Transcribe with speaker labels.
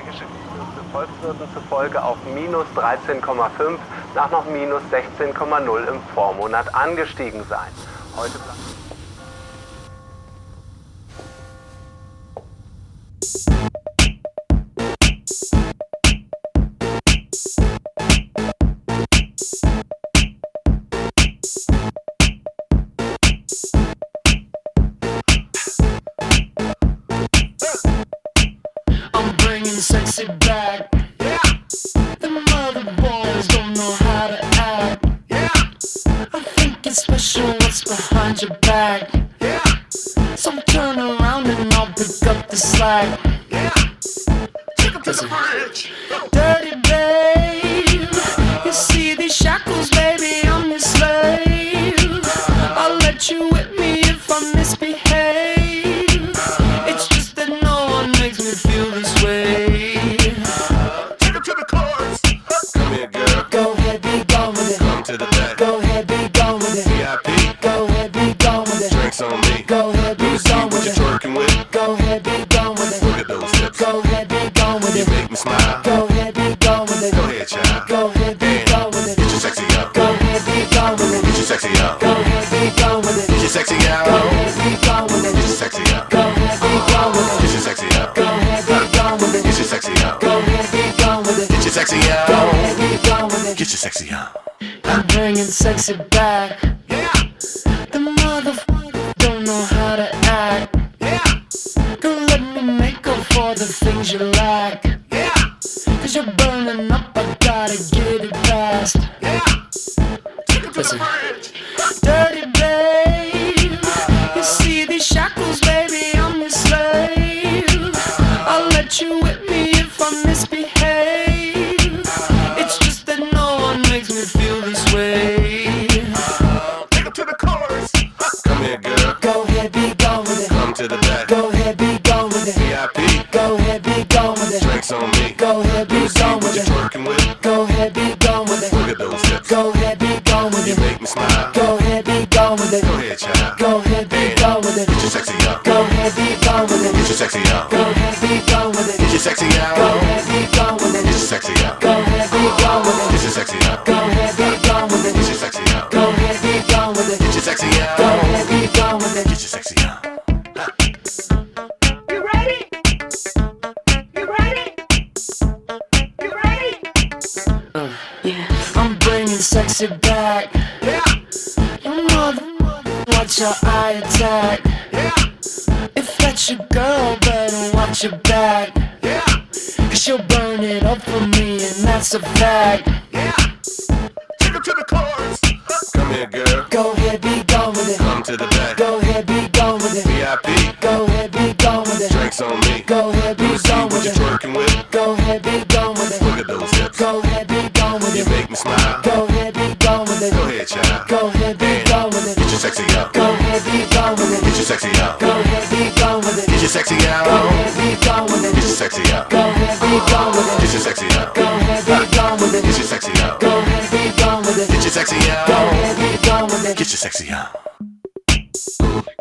Speaker 1: Geschäftsführende Volkswirten zufolge auf minus 13,5 nach noch minus 16,0 im Vormonat angestiegen sein. Heute
Speaker 2: sexy back. Yeah. The mother boys don't know how to act. Yeah. I think it's special what's behind your back. Yeah. So turn around and I'll pick up the slack. Yeah. Take 'em to the bridge. Dirty babe, you see these shackles, baby, I'm your slave. I'll let you whip me if I misbehave. It's just that no one makes me feel this way.
Speaker 3: On me. Go ahead, be gone with it. Twerking with.
Speaker 2: Go ahead, be gone with it.
Speaker 3: Look at those hips.
Speaker 2: Go ahead, be gone with it.
Speaker 3: You make me smile.
Speaker 2: Go ahead, be gone with it.
Speaker 3: Go ahead, child.
Speaker 2: Go ahead, be gone with it.
Speaker 3: Get your sexy up.
Speaker 2: Go ahead, be gone with it.
Speaker 3: Get your sexy up.
Speaker 2: Go ahead, be gone with it.
Speaker 3: Get your sexy up.
Speaker 2: Go ahead, be gone with it.
Speaker 3: Get your sexy up.
Speaker 2: Go ahead, be gone with it.
Speaker 3: Get your sexy up.
Speaker 2: Go ahead, be gone with it.
Speaker 3: Get your sexy up.
Speaker 2: Go ahead, be gone with it.
Speaker 3: Get your sexy up.
Speaker 2: Go ahead, be gone with it.
Speaker 3: Get your sexy up.
Speaker 2: I'm bringing sexy back.
Speaker 3: Yeah.
Speaker 2: The motherfucker don't know how to act.
Speaker 3: Yeah.
Speaker 2: Don't let me make up for the things you lack.
Speaker 3: Yeah.
Speaker 2: Cause you're burning up, I gotta get it fast.
Speaker 3: Yeah. Take 'em to the bridge.
Speaker 2: Dirty babe, you see these shackles, baby, I'm your slave. I'll let you whip me if I misbehave. It's just that no one makes me feel this way.
Speaker 3: Take 'em to the chorus. Come here, girl.
Speaker 2: Go ahead, be gone with it.
Speaker 3: Come to the back.
Speaker 2: Go ahead, be gone with it.
Speaker 3: VIP.
Speaker 2: Go ahead, be gone with it.
Speaker 3: Drinks on me.
Speaker 2: Go ahead, be gone with
Speaker 3: What you
Speaker 2: it.
Speaker 3: twerking with.
Speaker 2: Go ahead, be gone with it.
Speaker 3: Look at those hips.
Speaker 2: Go ahead, be gone with
Speaker 3: You
Speaker 2: it.
Speaker 3: make me smile.
Speaker 2: Go ahead, be gone with it.
Speaker 3: Go ahead, child.
Speaker 2: Go ahead, be gone with it.
Speaker 3: Get your sexy up.
Speaker 2: Go ahead, be gone with it.
Speaker 3: Get your sexy up.
Speaker 2: Go ahead, be gone with it.
Speaker 3: Get your sexy up.
Speaker 2: Go ahead, be gone with it.
Speaker 3: Get your sexy up.
Speaker 2: Go ahead, be gone with it.
Speaker 3: Get your sexy up.
Speaker 2: Go ahead, be gone with it.
Speaker 3: Get your sexy up.
Speaker 2: Go ahead, be gone with it.
Speaker 3: Get your sexy up.
Speaker 2: Go ahead, be gone with it.
Speaker 3: Get your sexy up.
Speaker 4: You ready? You ready? You ready?
Speaker 2: Yeah, I'm bringing sexy back.
Speaker 3: Yeah.
Speaker 2: Your mother, watch your eye attack.
Speaker 3: Yeah.
Speaker 2: If that's your girl, better watch your back.
Speaker 3: Yeah.
Speaker 2: Cause she'll burn it up for me, and that's a fact.
Speaker 3: Yeah. Take 'em to the chorus. Come here, girl.
Speaker 2: Go ahead, be gone with it.
Speaker 3: Come to the back.
Speaker 2: Go ahead, be gone with it.
Speaker 3: VIP.
Speaker 2: Go ahead, be gone with it.
Speaker 3: Drinks on me.
Speaker 2: Go ahead, be gone
Speaker 3: What
Speaker 2: with
Speaker 3: you
Speaker 2: it.
Speaker 3: twerking with.
Speaker 2: Go ahead, be gone with it.
Speaker 3: Look at those hips.
Speaker 2: Go ahead, be gone with
Speaker 3: You
Speaker 2: it.
Speaker 3: make me smile.
Speaker 2: Go ahead, be gone with it.
Speaker 3: Go ahead, child.
Speaker 2: Go ahead, be gone with it.
Speaker 3: Get your sexy up.
Speaker 2: Go ahead, be gone with it.
Speaker 3: Get your sexy up.
Speaker 2: Go ahead, be gone with it.
Speaker 3: Get your sexy
Speaker 2: Go
Speaker 3: up.
Speaker 2: ahead, be gone with it.
Speaker 3: Get your sexy up.
Speaker 2: Go ahead, be gone with it.
Speaker 3: Get your sexy up.
Speaker 2: Go ahead, be gone with it.
Speaker 3: Get your sexy up.
Speaker 2: Go ahead, be gone with it.
Speaker 3: Get your sexy up.
Speaker 2: Go ahead, be gone with it.
Speaker 3: Get your sexy up.